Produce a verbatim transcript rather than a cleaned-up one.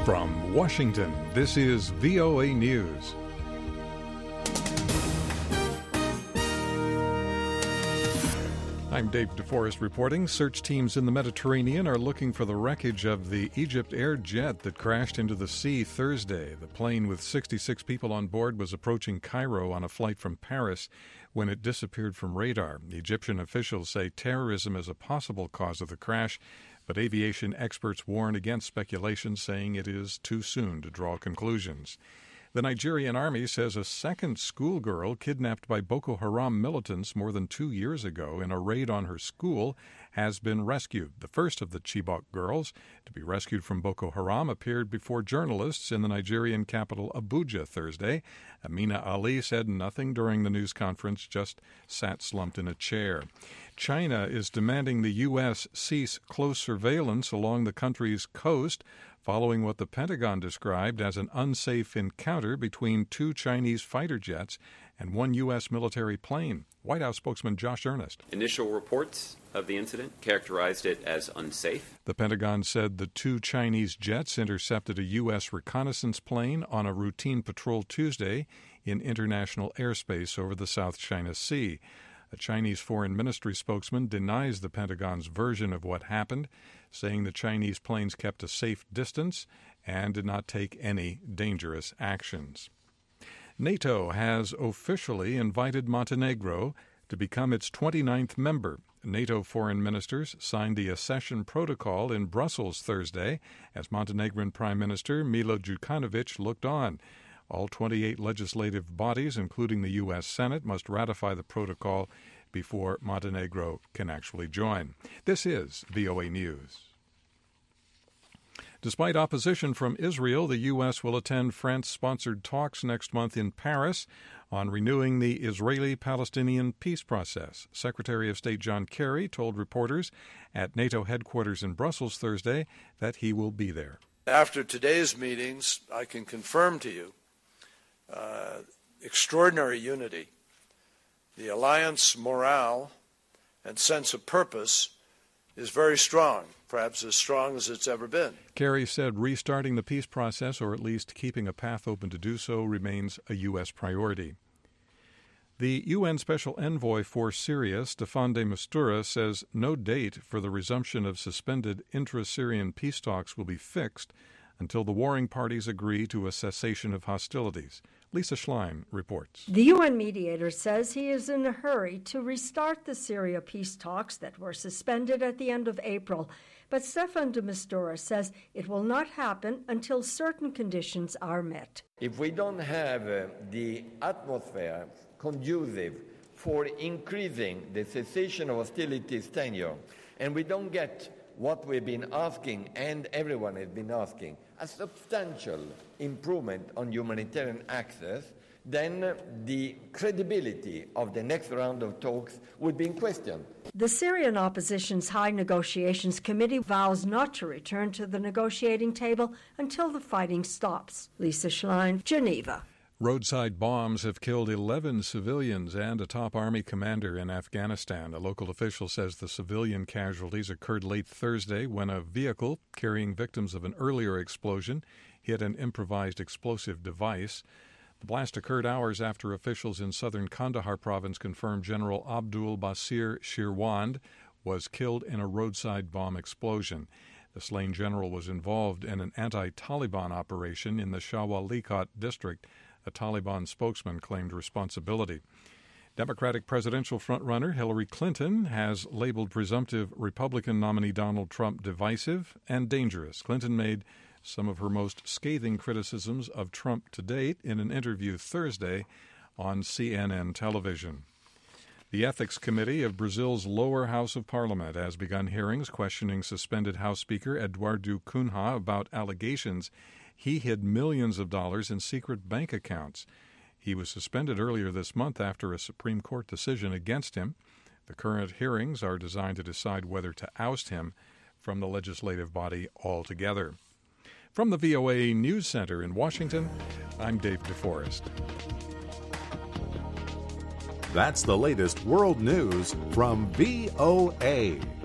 From Washington, this is V O A News. I'm Dave DeForest reporting. Search teams in the Mediterranean are looking for the wreckage of the Egypt Air jet that crashed into the sea Thursday. The plane with sixty-six people on board was approaching Cairo on a flight from Paris when it disappeared from radar. Egyptian officials say terrorism is a possible cause of the crash, but aviation experts warn against speculation, saying it is too soon to draw conclusions. The Nigerian army says a second schoolgirl kidnapped by Boko Haram militants more than two years ago in a raid on her school has been rescued. The first of the Chibok girls to be rescued from Boko Haram appeared before journalists in the Nigerian capital Abuja Thursday. Amina Ali said nothing during the news conference, just sat slumped in a chair. China is demanding the U S cease close surveillance along the country's coast following what the Pentagon described as an unsafe encounter between two Chinese fighter jets and one U S military plane. White House spokesman Josh Earnest. Initial reports of the incident characterized it as unsafe. The Pentagon said the two Chinese jets intercepted a U S reconnaissance plane on a routine patrol Tuesday in international airspace over the South China Sea. A Chinese Foreign Ministry spokesman denies the Pentagon's version of what happened, saying the Chinese planes kept a safe distance and did not take any dangerous actions. NATO has officially invited Montenegro to become its twenty-ninth member. NATO foreign ministers signed the accession protocol in Brussels Thursday as Montenegrin Prime Minister Milo Đukanović looked on. All twenty-eight legislative bodies, including the U S Senate, must ratify the protocol before Montenegro can actually join. This is V O A News. Despite opposition from Israel, the U S will attend France-sponsored talks next month in Paris on renewing the Israeli-Palestinian peace process. Secretary of State John Kerry told reporters at NATO headquarters in Brussels Thursday that he will be there. After today's meetings, I can confirm to you Uh, extraordinary unity, the alliance morale and sense of purpose is very strong, perhaps as strong as it's ever been. Kerry said restarting the peace process, or at least keeping a path open to do so, remains a U S priority. The U N Special Envoy for Syria, Staffan de Mistura, says no date for the resumption of suspended intra-Syrian peace talks will be fixed until the warring parties agree to a cessation of hostilities. Lisa Schlein reports. The U N mediator says he is in a hurry to restart the Syria peace talks that were suspended at the end of April. But Staffan de Mistura says it will not happen until certain conditions are met. If we don't have uh, the atmosphere conducive for increasing the cessation of hostilities tenure, and we don't get what we've been asking and everyone has been asking, a substantial improvement on humanitarian access, then the credibility of the next round of talks would be in question. The Syrian opposition's High Negotiations Committee vows not to return to the negotiating table until the fighting stops. Lisa Schlein, Geneva. Roadside bombs have killed eleven civilians and a top army commander in Afghanistan. A local official says the civilian casualties occurred late Thursday when a vehicle carrying victims of an earlier explosion hit an improvised explosive device. The blast occurred hours after officials in southern Kandahar province confirmed General Abdul Basir Shirwand was killed in a roadside bomb explosion. The slain general was involved in an anti-Taliban operation in the Shawalikot district. A Taliban spokesman claimed responsibility. Democratic presidential frontrunner Hillary Clinton has labeled presumptive Republican nominee Donald Trump divisive and dangerous. Clinton made some of her most scathing criticisms of Trump to date in an interview Thursday on C N N television. The Ethics Committee of Brazil's lower house of parliament has begun hearings questioning suspended House Speaker Eduardo Cunha about allegations he hid millions of dollars in secret bank accounts. He was suspended earlier this month after a Supreme Court decision against him. The current hearings are designed to decide whether to oust him from the legislative body altogether. From the V O A News Center in Washington, I'm Dave DeForest. That's the latest world news from V O A.